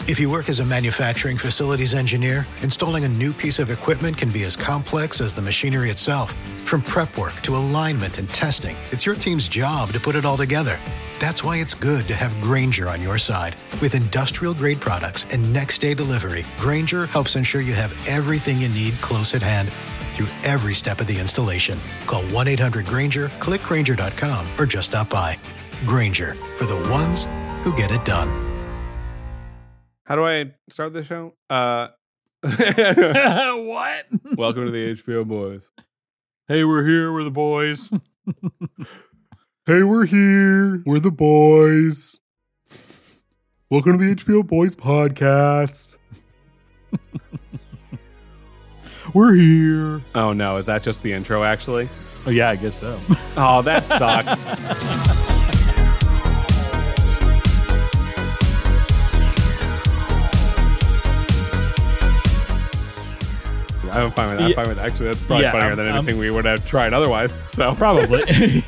If you work as a manufacturing facilities engineer, installing a new piece of equipment can be as complex as the machinery itself. From prep work to alignment and testing, it's your team's job to put it all together. That's why it's good to have Grainger on your side. With industrial-grade products and next-day delivery, Grainger helps ensure you have everything you need close at hand through every step of the installation. Call 1-800-GRAINGER, click Grainger.com, or just stop by. Grainger, for the ones who get it done. How do I start the show? What? Welcome to the HBO Boys. Hey, we're here. We're the boys. Hey, we're here. We're the boys. Welcome to the HBO Boys podcast. We're here. Oh, no. Is that just the intro, actually? Oh, yeah, I guess so. Oh, that sucks. I'm fine with that. I'm fine with that. Actually, that's probably funnier than anything we would have tried otherwise. So Probably.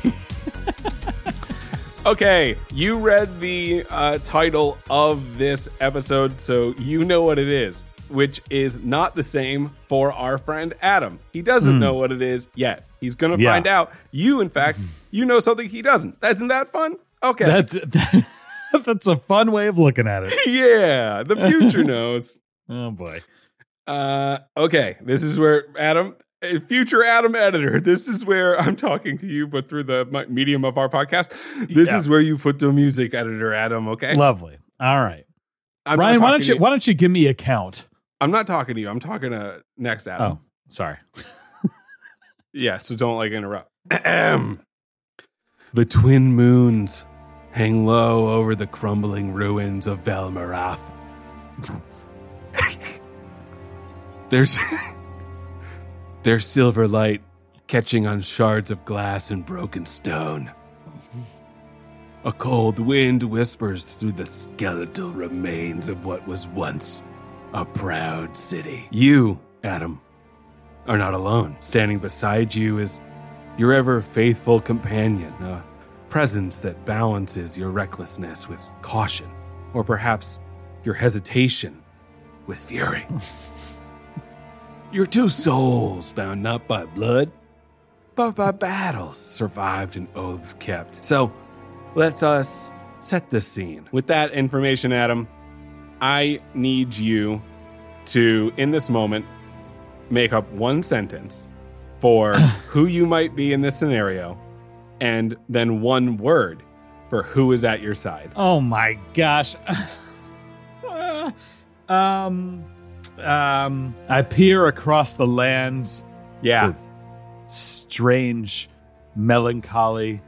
Okay, you read the title of this episode, so you know what it is, which is not the same for our friend Adam. He doesn't know what it is yet. He's going to find out. You, in fact, you know something he doesn't. Isn't that fun? Okay. That's a fun way of looking at it. Yeah, the future knows. Oh, boy. Okay, this is where Adam, future Adam editor, this is where I'm talking to you, but through the medium of our podcast. This is where you put the music, editor Adam, okay? Lovely. All right. Ryan, why don't you give me a count? I'm not talking to you. I'm talking to next Adam. Oh, sorry. Yeah, so don't interrupt. The twin moons hang low over the crumbling ruins of Velmarath. There's silver light catching on shards of glass and broken stone. A cold wind whispers through the skeletal remains of what was once a proud city. You, Adam, are not alone. Standing beside you is your ever faithful companion, a presence that balances your recklessness with caution, or perhaps your hesitation with fury. Your two souls bound not by blood, but by battles survived and oaths kept. So, let us set the scene. With that information, Adam, I need you to, in this moment, make up one sentence for who you might be in this scenario, and then one word for who is at your side. Oh, my gosh. I peer across the land with strange melancholy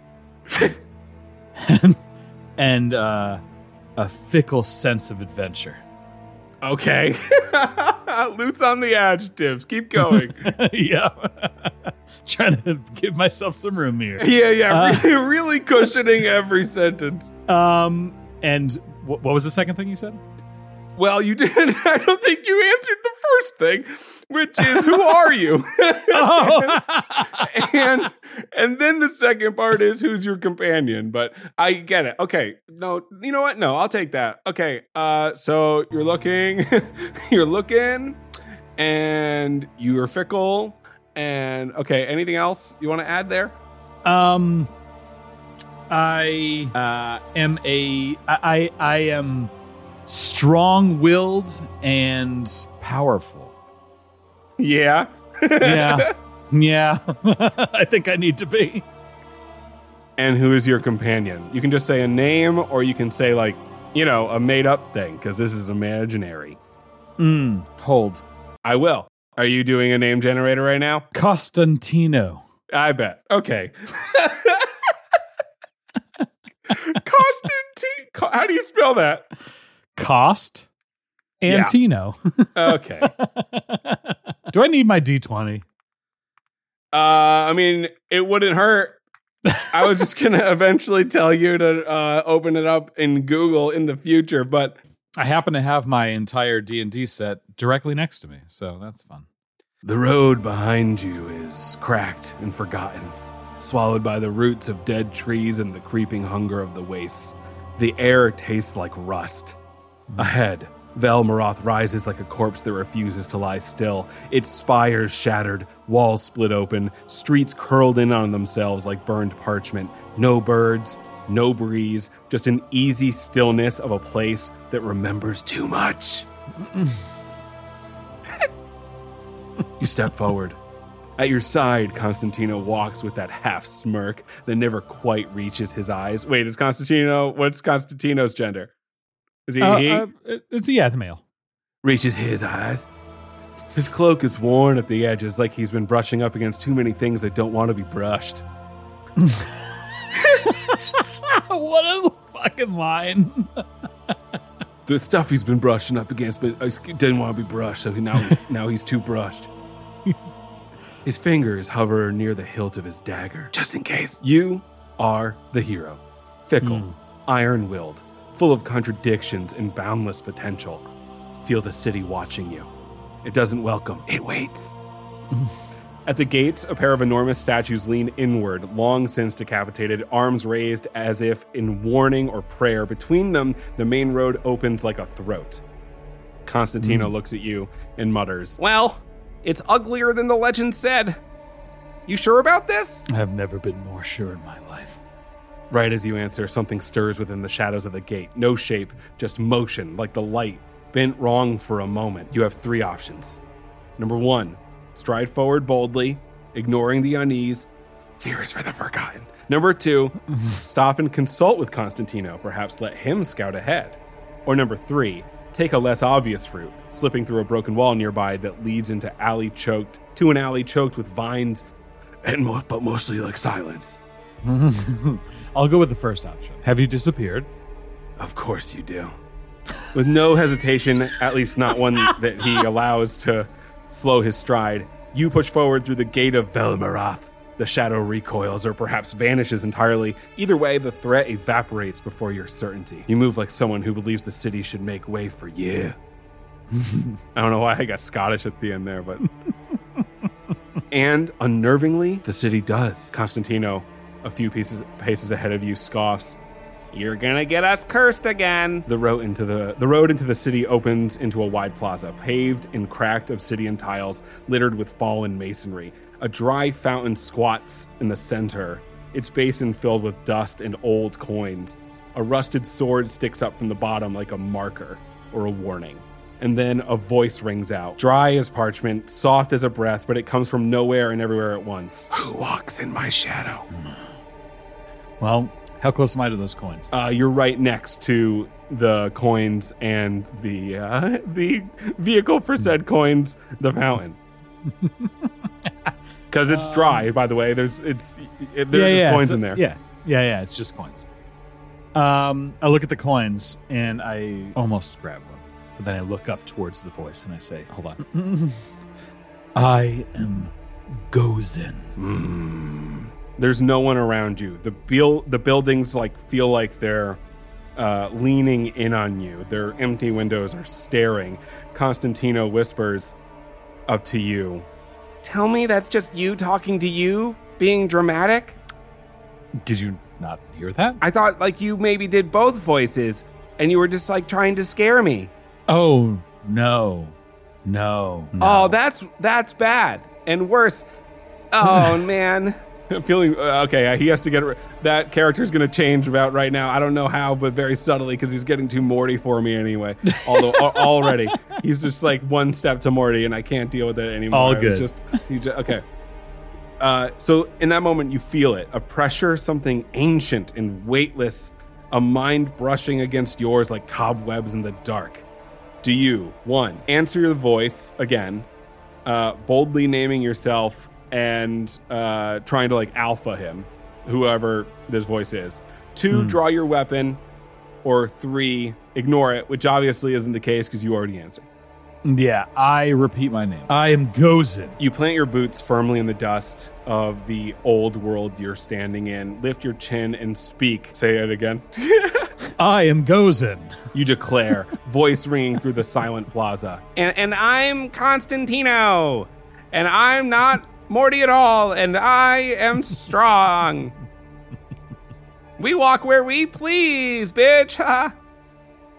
and a fickle sense of adventure. Okay. Loose on the adjectives. Keep going. Yeah. Trying to give myself some room here. Yeah. Really cushioning every sentence. And what was the second thing you said? Well, you didn't. I don't think you answered the first thing, which is who are you? and then the second part is who's your companion. But I get it. Okay. No, you know what? No, I'll take that. Okay. So you're looking, and you're fickle. And okay, anything else you want to add there? I am strong-willed and powerful. Yeah. Yeah. I think I need to be. And who is your companion? You can just say a name, or you can say a made-up thing, because this is imaginary. Hold. I will. Are you doing a name generator right now? Costantino. I bet. Okay. How do you spell that? Cost Antino. Yeah. Okay. Do I need my D20? I mean, it wouldn't hurt. I was just going to eventually tell you to open it up in Google in the future, but I happen to have my entire D&D set directly next to me, so that's fun. The road behind you is cracked and forgotten, swallowed by the roots of dead trees and the creeping hunger of the wastes. The air tastes like rust. Ahead, Velmaroth rises like a corpse that refuses to lie still. Its spires shattered, walls split open, streets curled in on themselves like burned parchment. No birds, no breeze, just an easy stillness of a place that remembers too much. You step forward. At your side, Constantino walks with that half smirk that never quite reaches his eyes. Wait, what's Constantino's gender? Is he he? It's the male. Reaches his eyes. His cloak is worn at the edges like he's been brushing up against too many things that don't want to be brushed. What a fucking line. The stuff he's been brushing up against, but didn't want to be brushed, so now he's too brushed. His fingers hover near the hilt of his dagger, just in case. You are the hero. Fickle, iron-willed, full of contradictions and boundless potential. Feel the city watching you. It doesn't welcome, it waits. At the gates, a pair of enormous statues lean inward, long since decapitated, arms raised as if in warning or prayer. Between them, the main road opens like a throat. Constantino looks at you and mutters, "Well, it's uglier than the legend said. You sure about this?" I've never been more sure in my life. Right as you answer, something stirs within the shadows of the gate. No shape, just motion, like the light, bent wrong for a moment. You have 3 options. Number 1, stride forward boldly, ignoring the unease. Fear is for the forgotten. Number 2, stop and consult with Constantino. Perhaps let him scout ahead. Or number 3, take a less obvious route, slipping through a broken wall nearby that leads into an alley choked with vines, but mostly like silence. I'll go with the first option. Have you disappeared? Of course you do. With no hesitation, at least not one that he allows to slow his stride, you push forward through the gate of Velmaroth. The shadow recoils or perhaps vanishes entirely. Either way, the threat evaporates before your certainty. You move like someone who believes the city should make way for you. I don't know why I got Scottish at the end there, but... And unnervingly, the city does. Constantino, a few paces ahead of you, scoffs. "You're gonna get us cursed again." The road into the city opens into a wide plaza, paved in cracked obsidian tiles, littered with fallen masonry. A dry fountain squats in the center, its basin filled with dust and old coins. A rusted sword sticks up from the bottom like a marker or a warning. And then a voice rings out, dry as parchment, soft as a breath, but it comes from nowhere and everywhere at once. "Who walks in my shadow?" Well, how close am I to those coins? You're right next to the coins and the vehicle for said coins, the fountain. Because it's dry, by the way. There's coins in there. Yeah. It's just coins. I look at the coins and I almost grab one, but then I look up towards the voice and I say, "Hold on." I am Gozen. There's no one around you. The buildings feel like they're leaning in on you. Their empty windows are staring. Constantino whispers up to you, "Tell me that's just you talking to you, being dramatic?" Did you not hear that? I thought you maybe did both voices and you were just trying to scare me. Oh, no. Oh, that's bad and worse. Oh, man. I'm feeling okay. He has to that character's going to change about right now. I don't know how, but very subtly, because he's getting too Morty for me anyway. Although already he's just one step to Morty, and I can't deal with it anymore. All good. Okay. So in that moment, you feel it, a pressure, something ancient and weightless, a mind brushing against yours like cobwebs in the dark. Do you 1, answer your voice again, boldly naming yourself? And trying to alpha him, whoever this voice is. 2, draw your weapon. Or 3, ignore it, which obviously isn't the case because you already answered. Yeah, I repeat my name. I am Gozen. You plant your boots firmly in the dust of the old world you're standing in. Lift your chin and speak. Say it again. I am Gozen. You declare, voice ringing through the silent plaza. And I'm Constantino. And I'm not Morty at all, and I am strong. We walk where we please, bitch.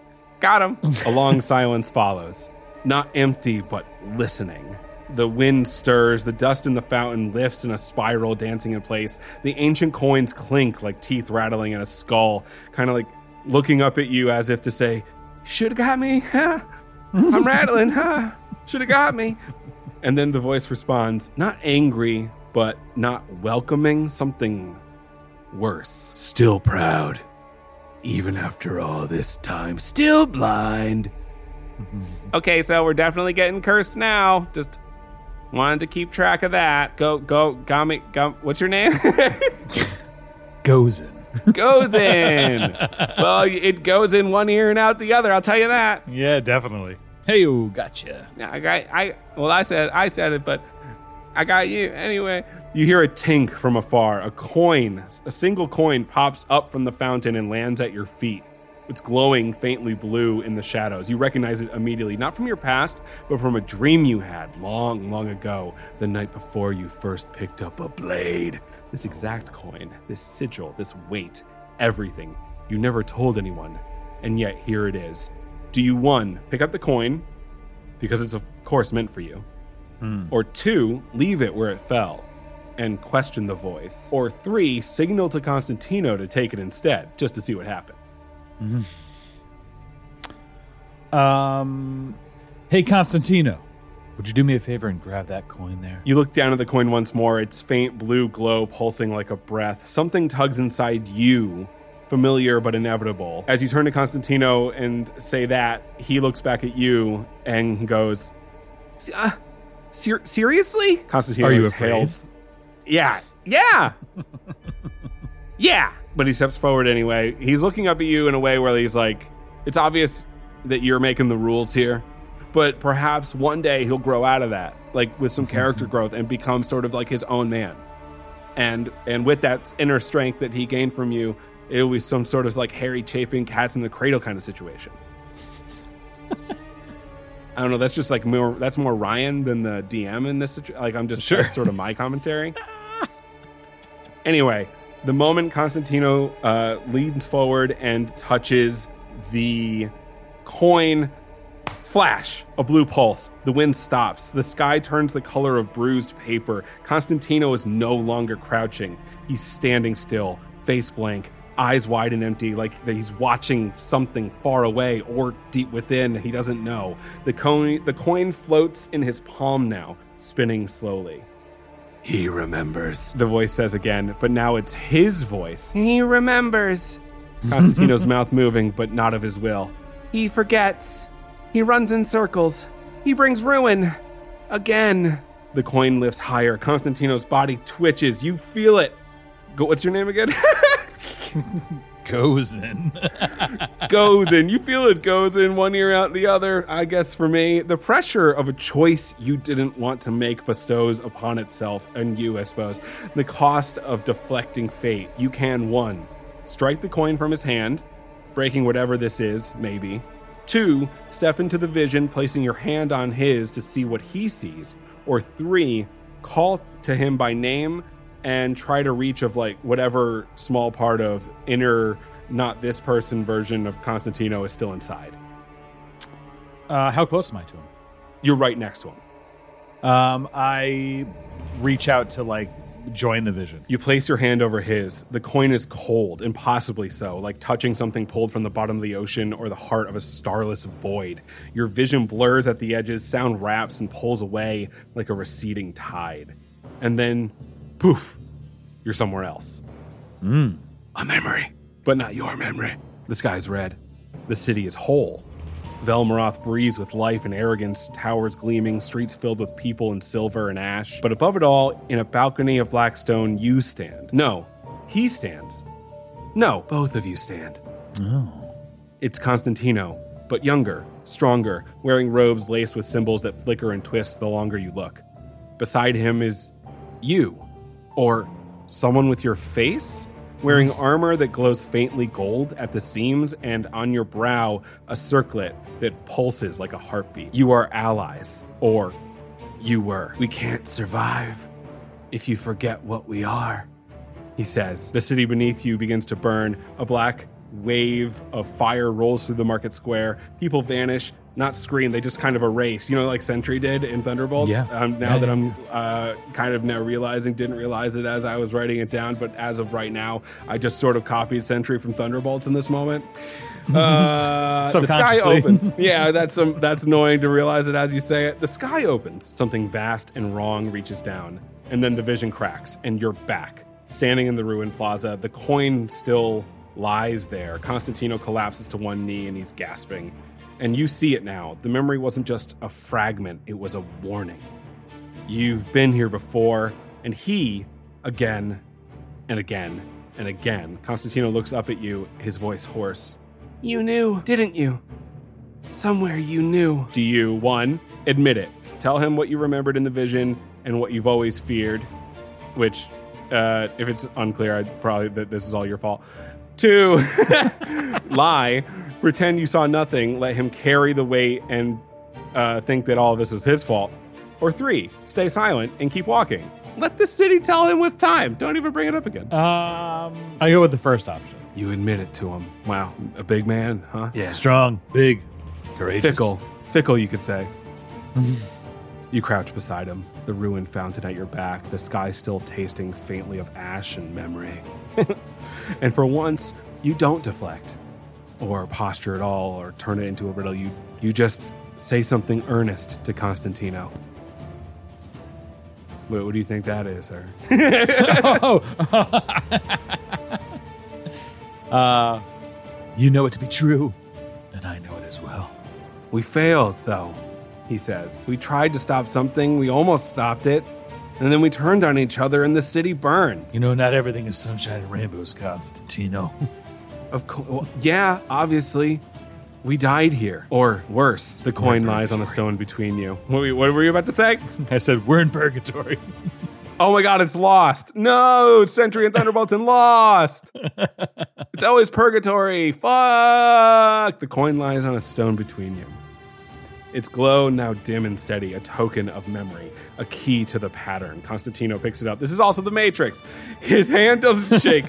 Got him. A long silence follows. Not empty, but listening. The wind stirs, the dust in the fountain lifts in a spiral, dancing in place. The ancient coins clink like teeth rattling in a skull, kind of like looking up at you as if to say, should've got me, huh? I'm rattling, huh? Should've got me. And then the voice responds, not angry, but not welcoming, something worse. Still proud, even after all this time. Still blind. Okay, so we're definitely getting cursed now. Just wanted to keep track of that. Go, what's your name? Goes in. Goes in. Well, it goes in one ear and out the other, I'll tell you that. Yeah, definitely. Hey, gotcha. I said it, but I got you. Anyway, you hear a tink from afar. A single coin pops up from the fountain and lands at your feet. It's glowing faintly blue in the shadows. You recognize it immediately, not from your past, but from a dream you had long, long ago, the night before you first picked up a blade. This exact coin, this sigil, this weight, everything. You never told anyone, and yet here it is. Do you, 1, pick up the coin, because it's of course meant for you, or 2, leave it where it fell and question the voice, or 3, signal to Constantino to take it instead, just to see what happens? Hey, Constantino, would you do me a favor and grab that coin there? You look down at the coin once more, its faint blue glow pulsing like a breath. Something tugs inside you, familiar but inevitable. As you turn to Constantino and say that, he looks back at you and goes, seriously? Constantino Are you exhales. Yeah. Yeah. But he steps forward anyway. He's looking up at you in a way where he's like, it's obvious that you're making the rules here, but perhaps one day he'll grow out of that, like with some character growth, and become sort of like his own man. And with that inner strength that he gained from you, it'll be some sort of like Harry chaping cats in the cradle kind of situation. I don't know. That's just like that's more Ryan than the DM in this situation. Like, I'm just that's sort of my commentary. Anyway, the moment Constantino leans forward and touches the coin, flash, a blue pulse. The wind stops. The sky turns the color of bruised paper. Constantino is no longer crouching. He's standing still, face blank, eyes wide and empty, like he's watching something far away or deep within. He doesn't know. The coin floats in his palm now, spinning slowly. He remembers, the voice says again, but now it's his voice. He remembers. Constantino's mouth moving, but not of his will. He forgets. He runs in circles. He brings ruin. Again. The coin lifts higher. Constantino's body twitches. You feel it. What's your name again? Goes in. Goes in. You feel it goes in, one ear out the other. I guess for me, the pressure of a choice you didn't want to make bestows upon itself, and you, I suppose. The cost of deflecting fate. You can, 1, strike the coin from his hand, breaking whatever this is, maybe. 2, step into the vision, placing your hand on his to see what he sees. Or 3, call to him by name and try to reach of like whatever small part of inner, not this person version of Constantino is still inside. How close am I to him? You're right next to him. I reach out to like join the vision. You place your hand over his. The coin is cold, impossibly so, like touching something pulled from the bottom of the ocean or the heart of a starless void. Your vision blurs at the edges, sound wraps and pulls away like a receding tide. And then, poof, you're somewhere else. A memory, but not your memory. The sky's red. The city is whole. Velmaroth breathes with life and arrogance, towers gleaming, streets filled with people in silver and ash. But above it all, in a balcony of black stone, you stand. No, he stands. No, both of you stand. Oh. It's Constantino, but younger, stronger, wearing robes laced with symbols that flicker and twist the longer you look. Beside him is you, or someone with your face? Wearing armor that glows faintly gold at the seams, and on your brow, a circlet that pulses like a heartbeat. You are allies, or you were. We can't survive if you forget what we are, he says. The city beneath you begins to burn, a black wave of fire rolls through the market square. People vanish, not scream, they just kind of erase, like Sentry did in Thunderbolts. Now that I'm kind of now didn't realize it as I was writing it down, but as of right now, I just sort of copied Sentry from Thunderbolts in this moment. The sky opens. Yeah, that's annoying to realize it as you say it. The sky opens. Something vast and wrong reaches down, and then the vision cracks, and you're back, standing in the ruined plaza. The coin still lies there. Constantino collapses to one knee, and he's gasping. And you see it now. The memory wasn't just a fragment, it was a warning. You've been here before, and he, again and again and again. Constantino looks up at you, his voice hoarse. You knew, didn't you? Somewhere you knew. Do you, 1, admit it? Tell him what you remembered in the vision and what you've always feared, which, if it's unclear, I'd probably that this is all your fault. 2, lie. Pretend you saw nothing, let him carry the weight and think that all of this was his fault. Or 3, stay silent and keep walking. Let the city tell him with time. Don't even bring it up again. I go with the first option. You admit it to him. Wow, a big man, huh? Yeah. Strong, big, courageous. Fickle, you could say. You crouch beside him, the ruined fountain at your back, the sky still tasting faintly of ash and memory. And for once, you don't deflect, or posture at all, or turn it into a riddle. You just say something earnest to Constantino. What do you think that is, sir? You know it to be true, and I know it as well. We failed, though, he says. We tried to stop something, we almost stopped it, and then we turned on each other and the city burned. Not everything is sunshine and rainbows, Constantino. Of course, well, yeah, obviously. We died here. Or worse, the coin lies on the stone between you. What were you about to say? I said, we're in purgatory. Oh my god, it's Lost. No, it's Sentry and Thunderbolts and Lost. It's always purgatory. Fuck. The coin lies on a stone between you. Its glow now dim and steady, a token of memory, a key to the pattern. Constantino picks it up. This is also the Matrix. His hand doesn't shake.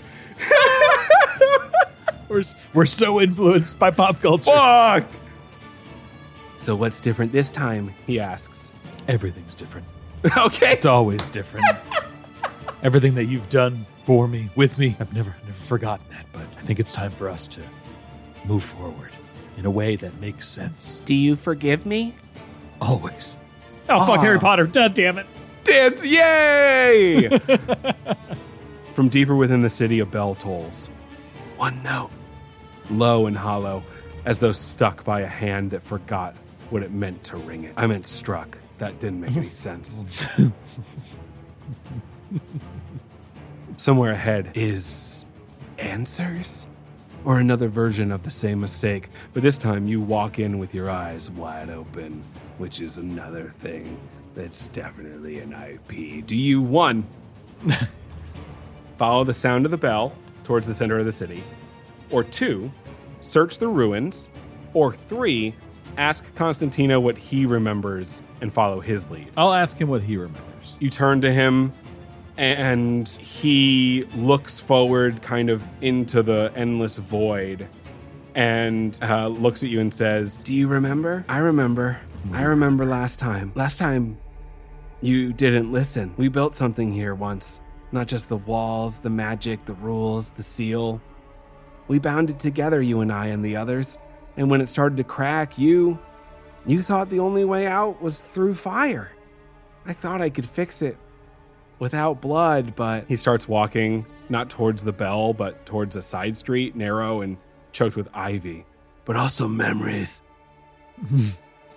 We're so influenced by pop culture. Fuck! So what's different this time? He asks. Everything's different. Okay. It's always different. Everything that you've done for me, with me, I've never forgotten that, but I think it's time for us to move forward in a way that makes sense. Do you forgive me? Always. Oh, fuck Harry Potter. Damn it. Dance, yay! From deeper within the city, a bell tolls. One note. Low and hollow, as though stuck by a hand that forgot what it meant to ring it. I meant struck. That didn't make any sense. Somewhere ahead is answers? Or another version of the same mistake, but this time you walk in with your eyes wide open, which is another thing that's definitely an IP. Do you, 1, follow the sound of the bell towards the center of the city, or 2, search the ruins, or 3, ask Constantino what he remembers and follow his lead? I'll ask him what he remembers. You turn to him, and he looks forward kind of into the endless void and looks at you and says, do you remember? I remember. I remember last time. Last time you didn't listen. We built something here once. Not just the walls, the magic, the rules, the seal. We bound it together, you and I and the others. And when it started to crack, you thought the only way out was through fire. I thought I could fix it without blood, but... He starts walking, not towards the bell, but towards a side street, narrow and choked with ivy. But also memories. And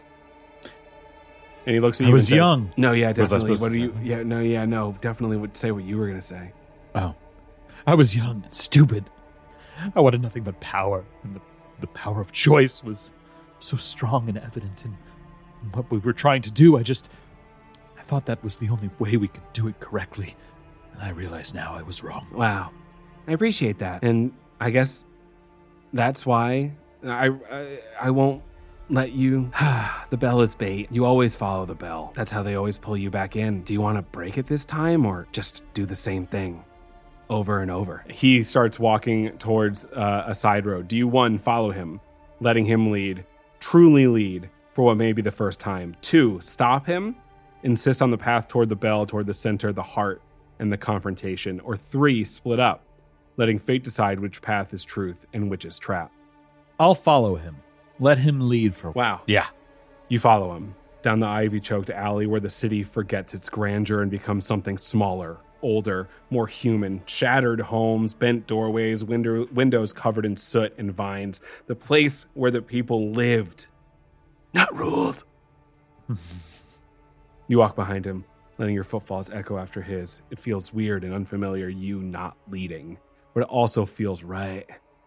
he looks at you and says... I was young. No, yeah, definitely. What are you... Yeah, no, definitely would say what you were going to say. Oh. I was young and stupid. I wanted nothing but power, and the power of choice was so strong and evident in what we were trying to do. I thought that was the only way we could do it correctly, and I realize now I was wrong. Wow. I appreciate that, and I guess that's why I won't let you... The bell is bait. You always follow the bell. That's how they always pull you back in. Do you want to break it this time, or just do the same thing? over and over. He starts walking towards a side road. Do you, 1, follow him, letting him lead, truly lead for what may be the first time? 2, stop him, insist on the path toward the bell, toward the center, the heart, and the confrontation? Or 3, split up, letting fate decide which path is truth and which is trap? I'll follow him. Let him lead for... Wow. Yeah. You follow him down the ivy-choked alley where the city forgets its grandeur and becomes something smaller, older, more human. Shattered homes, bent doorways, windows covered in soot and vines. The place where the people lived, not ruled. You walk behind him, letting your footfalls echo after his. It feels weird and unfamiliar, you not leading, but it also feels right.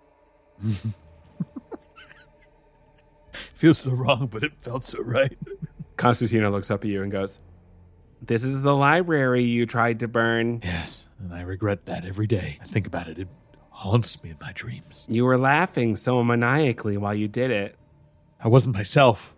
Feels so wrong, but it felt so right. Constantino looks up at you and goes, "This is the library you tried to burn." Yes, and I regret that every day. I think about it. It haunts me in my dreams. You were laughing so maniacally while you did it. I wasn't myself.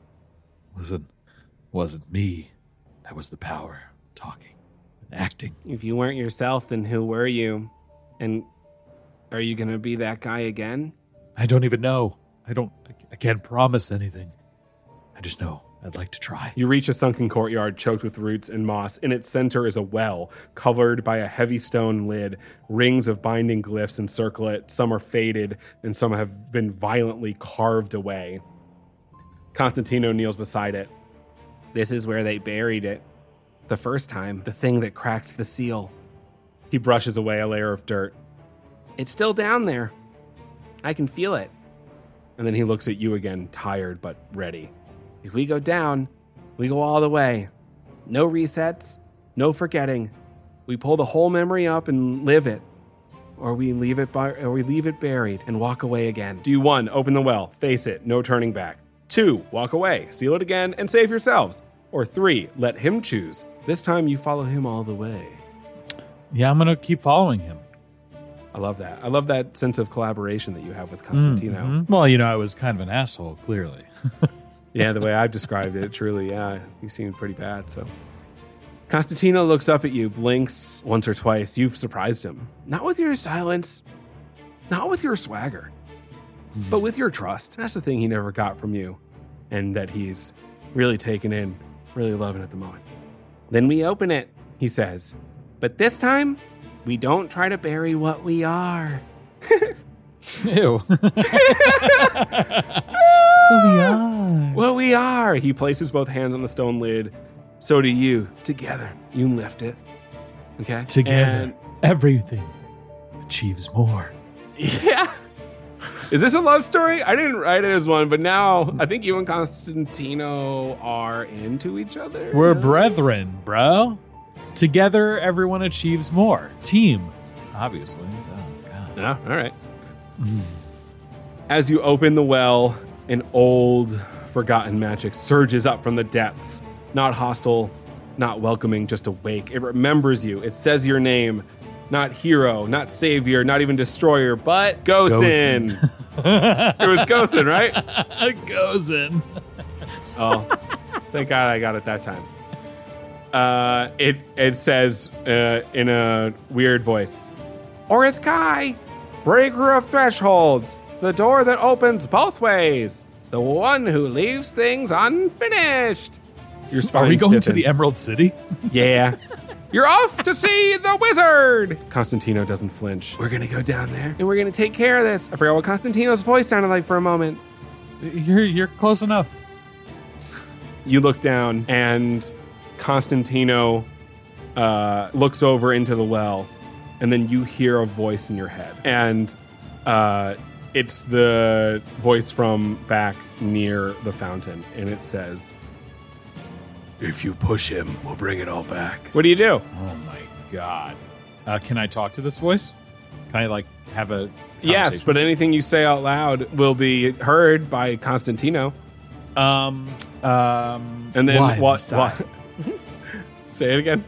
Wasn't me. That was the power. Talking and acting. If you weren't yourself, then who were you? And are you going to be that guy again? I don't even know. I can't promise anything. I just know I'd like to try. You reach a sunken courtyard choked with roots and moss. In its center is a well, covered by a heavy stone lid. Rings of binding glyphs encircle it. Some are faded, and some have been violently carved away. Constantino kneels beside it. This is where they buried it. The first time, the thing that cracked the seal. He brushes away a layer of dirt. It's still down there. I can feel it. And then he looks at you again, tired but ready. If we go down, we go all the way. No resets, no forgetting. We pull the whole memory up and live it. Or we leave it buried and walk away again. Do 1, open the well, face it, no turning back. 2, walk away, seal it again, and save yourselves. Or 3, let him choose. This time you follow him all the way. Yeah, I'm going to keep following him. I love that. I love that sense of collaboration that you have with Constantino. Mm-hmm. Well, I was kind of an asshole, clearly. Yeah, the way I've described it, truly, yeah. You seemed pretty bad, so. Constantino looks up at you, blinks once or twice. You've surprised him. Not with your silence, not with your swagger, but with your trust. That's the thing he never got from you, and that he's really taken in, really loving at the moment. Then we open it, he says. But this time, we don't try to bury what we are. Ew. What we are. He places both hands on the stone lid. So do you. Together. You lift it. Okay? Together. Everything achieves more. Yeah. Is this a love story? I didn't write it as one, but now I think you and Constantino are into each other. We're brethren, bro. Together, everyone achieves more. Team, obviously. Oh, God. Yeah, all right. As you open the well, an old, forgotten magic surges up from the depths. Not hostile, not welcoming, just awake. It remembers you. It says your name. Not hero, not savior, not even destroyer, but Gosen. It was Gosen, right? Gosen. Oh, thank God I got it that time. It says in a weird voice, Orith Kai, breaker of thresholds, the door that opens both ways, the one who leaves things unfinished. Your spine Are we going stiffens. to the Emerald City? Yeah. You're off to see the wizard. Constantino doesn't flinch. We're going to go down there and we're going to take care of this. I forgot what Constantino's voice sounded like for a moment. You're close enough. You look down and Constantino looks over into the well, and then you hear a voice in your head. And it's the voice from back near the fountain, and it says, if you push him, we'll bring it all back. What do you do? Oh, my God. Can I talk to this voice? Can I, have a Yes, but anything you say out loud will be heard by Constantino. And then why what? must I? Say it again.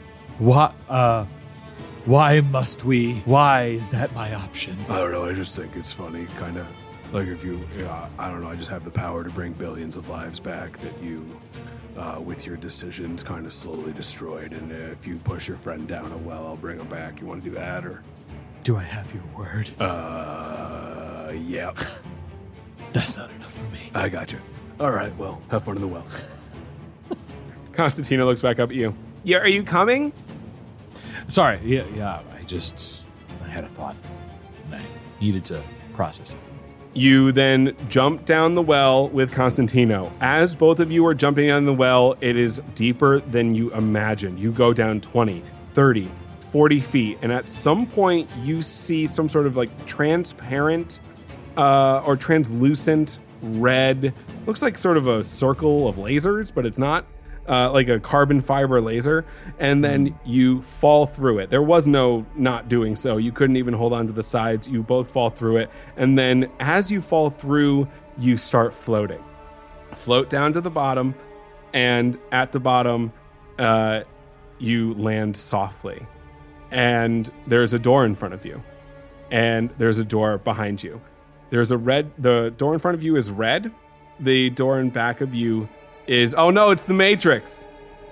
Why must we? Why is that my option? I don't know. I just think it's funny, kind of. Like if you, I don't know. I just have the power to bring billions of lives back that you, with your decisions, kind of slowly destroyed. And if you push your friend down a well, I'll bring him back. You want to do that, or? Do I have your word? Yeah. That's not enough for me. I got you. All right, well, have fun in the well. Constantino looks back up at you. Yeah, are you coming? Sorry. Yeah. I had a thought. And I needed to process it. You then jump down the well with Constantino. As both of you are jumping down the well, it is deeper than you imagined. You go down 20, 30, 40 feet, and at some point you see some sort of like transparent or translucent red, looks like sort of a circle of lasers, but it's not. Like a carbon fiber laser, and then you fall through it. There was no not doing so. You couldn't even hold on to the sides. You both fall through it, and then as you fall through, you start floating. Float down to the bottom, and at the bottom, you land softly. And there's a door in front of you, and there's a door behind you. The door in front of you is red. The door in back of you is, oh no, it's the Matrix.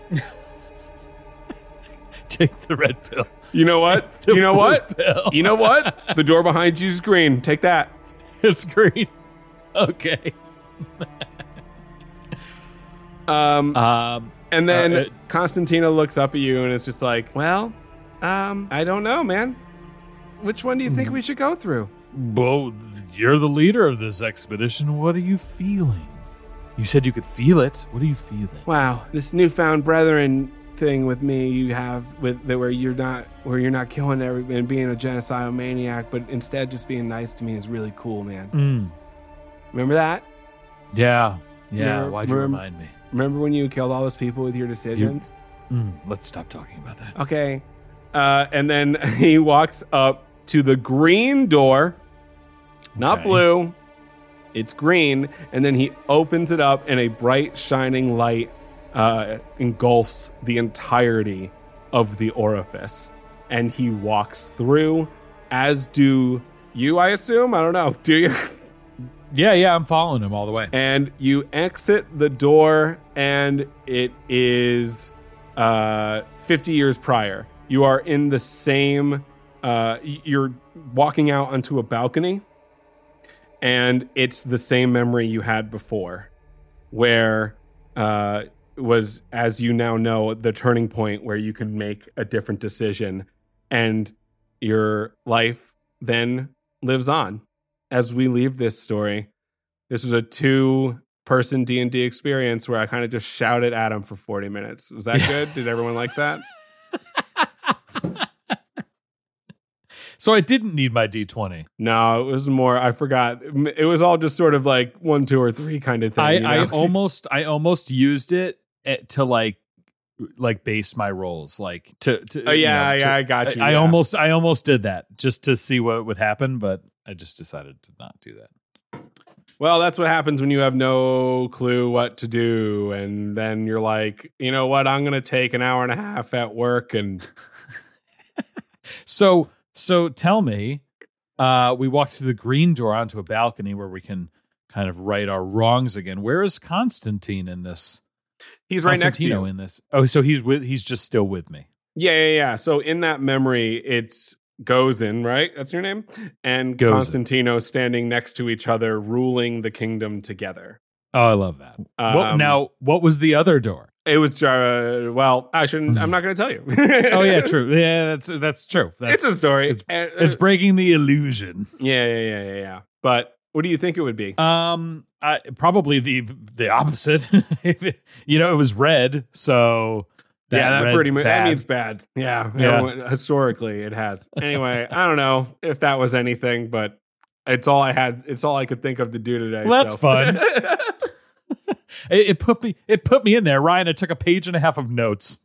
Take the red pill. You know what? You know what? You know what? The door behind you is green. Take that. It's green. Okay. And then Constantino looks up at you and it's just like, well, I don't know, man. Which one do you think we should go through? Well, you're the leader of this expedition. What are you feeling? You said you could feel it. What are you feeling? Wow, this newfound brethren thing with me you have with where you're not killing everybody and being a genocidal maniac, but instead just being nice to me is really cool, man. Remember that? Yeah. Why'd you remind me? Remember when you killed all those people with your decisions? Let's stop talking about that. Okay. And then he walks up to the green door, not blue. It's green, and then he opens it up, and a bright, shining light engulfs the entirety of the orifice. And he walks through, as do you, I assume? I don't know. Do you? Yeah, I'm following him all the way. And you exit the door, and it is 50 years prior. You are in the same... you're walking out onto a balcony, and it's the same memory you had before, where was, as you now know, the turning point where you can make a different decision, and your life then lives on. As we leave this story, this was a 2-person D&D experience where I kind of just shouted at him for 40 minutes. Was that good? Did everyone like that? So I didn't need my D20. No, it was more, I forgot. It was all just sort of like 1, 2, or 3 kind of thing. I almost used it to like base my rolls, like to I got you. I almost did that just to see what would happen, but I just decided to not do that. Well, that's what happens when you have no clue what to do, and then you're like, you know what? I'm going to take an hour and a half at work, and So tell me, we walked through the green door onto a balcony where we can kind of right our wrongs again. Where is Constantine in this? He's right next to you in this. Oh, so he's just still with me. Yeah. So in that memory, it's Gozin, right? That's your name? And Gozin. Constantino standing next to each other, ruling the kingdom together. Oh, I love that. What was the other door? It was, well, I shouldn't, I'm not going to tell you. Oh, yeah, true. Yeah, that's true. It's a story. It's breaking the illusion. Yeah. But what do you think it would be? Probably the opposite. It was red, so that means bad. Yeah. Historically, it has. Anyway, I don't know if that was anything, but it's all I had. It's all I could think of to do today. Well, that's fun. It put me in there, Ryan. I took a page and a half of notes.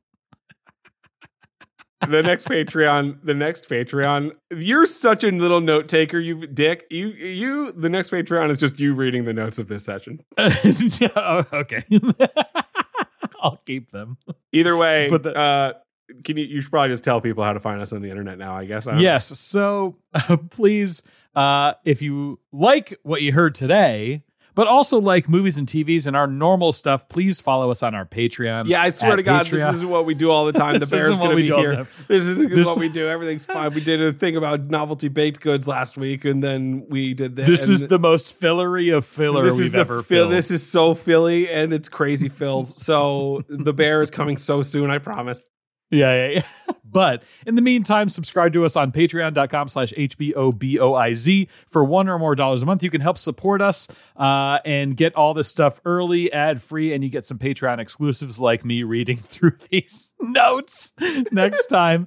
The next Patreon. You're such a little note taker, you dick. The next Patreon is just you reading the notes of this session. Okay. I'll keep them. Either way, you should probably just tell people how to find us on the internet now, I guess. Yes. So please, if you like what you heard today, but also like movies and TVs and our normal stuff, please follow us on our Patreon. Yeah, I swear to God, this is what we do all the time. The Bear's going to be here. This is what we do. Everything's fine. We did a thing about novelty baked goods last week, and then we did this. This is the most fillery of filler we've ever filled. This is so Philly, and it's crazy fills. So the Bear is coming so soon, I promise. Yeah. But in the meantime, subscribe to us on patreon.com/HBOBOIZ for $1 or more a month. You can help support us and get all this stuff early, ad-free, and you get some Patreon exclusives like me reading through these notes next time.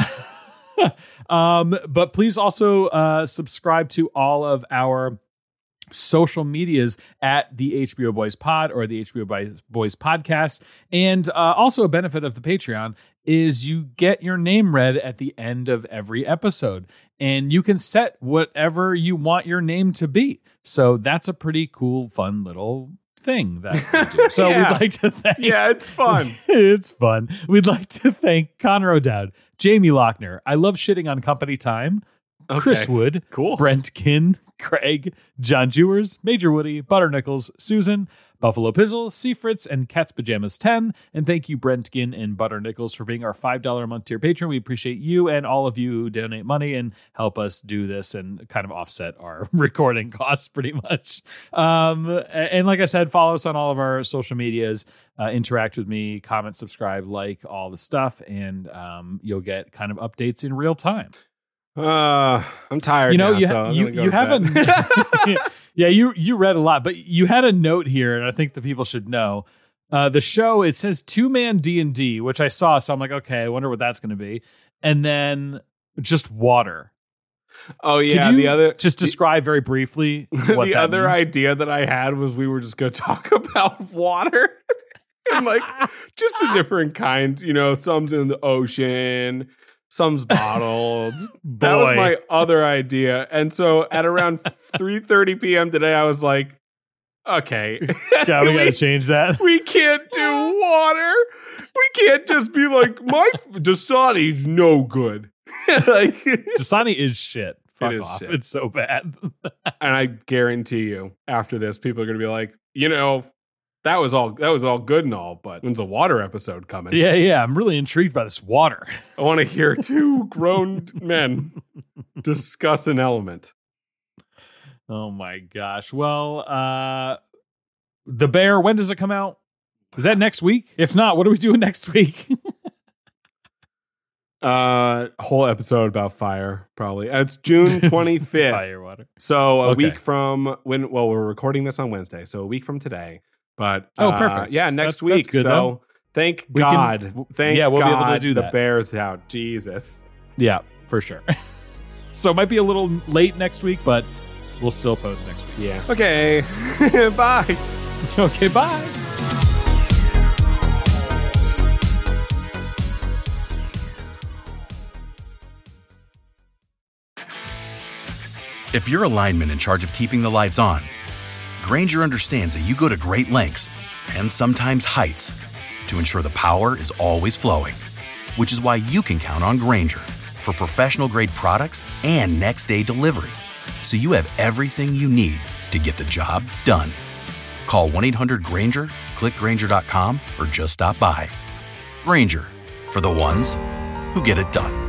But please also subscribe to all of our social medias at the HBO Boys Pod or the HBO Boys Podcast. And also a benefit of the Patreon is you get your name read at the end of every episode, and you can set whatever you want your name to be. So that's a pretty cool, fun little thing that we do. So Yeah. we'd like to thank... Yeah, it's fun. It's fun. We'd like to thank Connor O'Dowd, Jamie Lochner, I Love Shitting on Company Time, Chris Wood, Cool. Brent Kinn, Craig, John Jewers, Major Woody, Butter Nichols, Susan, Buffalo Pizzle, C. Fritz, and Cat's Pajamas 10. And thank you, Brent Kinn and Butter Nichols, for being our $5 a month tier patron. We appreciate you and all of you who donate money and help us do this and kind of offset our recording costs pretty much. And like I said, follow us on all of our social medias, interact with me, comment, subscribe, like all the stuff, and you'll get kind of updates in real time. I'm tired. You know, now, you haven't. Yeah, you read a lot, but you had a note here, and I think the people should know. The show, it says 2-man D&D, which I saw, so I'm like, okay, I wonder what that's going to be. And then just water. Oh yeah, Could you the other just describe very briefly what the that other means? idea that I had was we were just going to talk about water and like just a different kind. You know, some's in the ocean. Some's bottled. That was Boy. my other idea. And so at around 3:30 p.m. today, I was like, okay. Yeah, we got to change that. We can't do water. We can't just be like, my Dasani's no good. Like, Dasani is shit. Fuck is off. shit. It's so bad. and I guarantee you, after this, people are going to be like, you know, that was all good and all, but when's the water episode coming? Yeah. I'm really intrigued by this water. I want to hear two grown men discuss an element. Oh my gosh. Well, The Bear, when does it come out? Is that next week? If not, what are we doing next week? Whole episode about fire, probably. It's June 25th. Firewater. So a Okay. week from when, well, we're recording this on Wednesday, so a week from today. But perfect. yeah, next That's week. good, so thank We can- God. Thank yeah, we'll be God able to do the that. Bear's out. Jesus. Yeah, for sure. So it might be a little late next week, but we'll still post next week. Yeah. Okay. Bye. Okay, bye. If you're a lineman in charge of keeping the lights on, Grainger understands that you go to great lengths and sometimes heights to ensure the power is always flowing, which is why you can count on Grainger for professional-grade products and next-day delivery, so you have everything you need to get the job done. Call 1-800-GRAINGER, click Grainger.com, or just stop by. Grainger, for the ones who get it done.